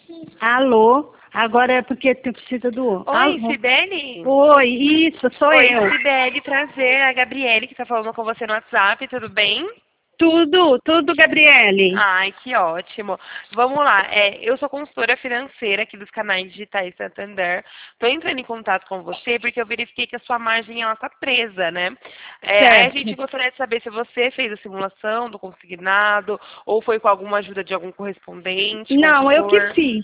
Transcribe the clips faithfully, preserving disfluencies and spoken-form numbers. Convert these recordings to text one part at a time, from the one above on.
Alô? Agora é porque tu precisa do... Oi, Alô? Sibeli? Oi, isso, sou Oi, eu. Sibeli, prazer. É a Gabriele que tá falando com você no WhatsApp, tudo bem? Tudo, tudo, Gabriele. Ai, que ótimo. Vamos lá. É, eu sou consultora financeira aqui dos canais digitais Santander. Estou entrando em contato com você porque eu verifiquei que a sua margem ela está presa, né? É, aí a Certo. gente gostaria de saber se você fez a simulação do consignado ou foi com alguma ajuda de algum correspondente, Não, eu que consultor. fiz.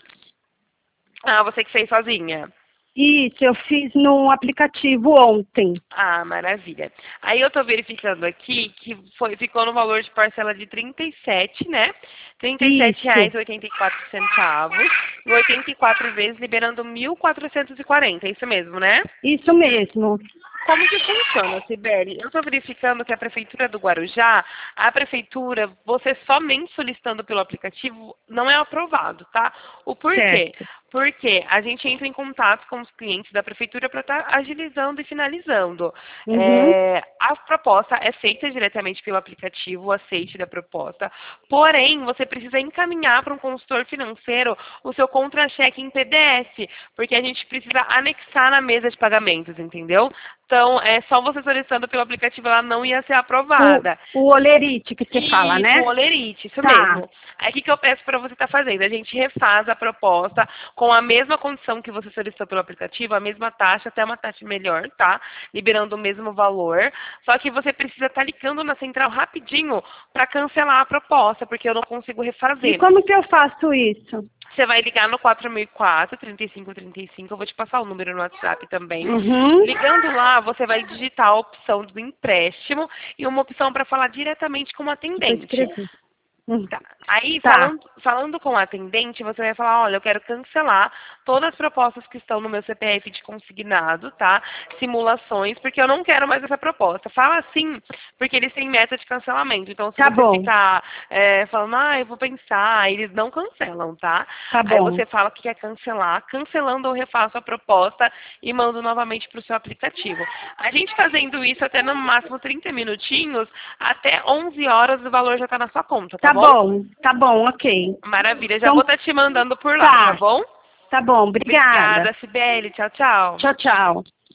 Ah, você que fez sozinha. Isso, eu fiz no aplicativo ontem. Ah, maravilha. Aí eu estou verificando aqui que foi, ficou no valor de parcela de trinta e sete, né? trinta e sete reais Isso, e oitenta e quatro centavos. E oitenta e quatro vezes liberando mil quatrocentos e quarenta, é isso mesmo, né? isso mesmo. Como que funciona, Sibeli? Eu estou verificando que a Prefeitura do Guarujá, a Prefeitura, você somente solicitando pelo aplicativo, não é aprovado, tá? O porquê? Certo. Porque a gente entra em contato com os clientes da Prefeitura para estar agilizando e finalizando. Uhum. É, a proposta é feita diretamente pelo aplicativo, o aceite da proposta, porém, você precisa encaminhar para um consultor financeiro o seu contra-cheque em P D F, porque a gente precisa anexar na mesa de pagamentos, entendeu? Então, é só você solicitando pelo aplicativo, ela não ia ser O, aprovada. o olerite que você fala, Isso, né? o olerite, isso Tá, mesmo. Aí o que, que eu peço para você estar fazendo? A gente refaz a proposta com a mesma condição que você solicitou pelo aplicativo, a mesma taxa, até uma taxa melhor, tá? Liberando o mesmo valor. Só que você precisa estar ligando na central rapidinho para cancelar a proposta, porque eu não consigo e refazer. como que eu faço isso? Você vai ligar no quatro mil e quatro, trinta e cinco trinta e cinco, eu vou te passar o número no WhatsApp também. Uhum. Ligando lá, você vai digitar a opção do empréstimo e uma opção para falar diretamente com o Vou atendente. escrever. Hum. Tá. Aí, Tá, falando, falando com o atendente, você vai falar, olha, eu quero cancelar todas as propostas que estão no meu C P F de consignado, tá? Simulações, porque eu não quero mais essa proposta. Fala assim, porque eles têm meta de cancelamento. Então, se tá você bom, ficar é, falando, ah, eu vou pensar, eles não cancelam, tá? tá Aí bom. você fala que quer cancelar. Cancelando, eu refaço a proposta e mando novamente para o seu aplicativo. A gente fazendo isso até no máximo trinta minutinhos, até onze horas o valor já está na sua conta, tá Tá bom? bom, tá bom, ok. Maravilha, já Então, vou estar te mandando por lá, tá tá, bom? tá bom, obrigada. Obrigada, Sibeli. Tchau, tchau. Tchau, tchau.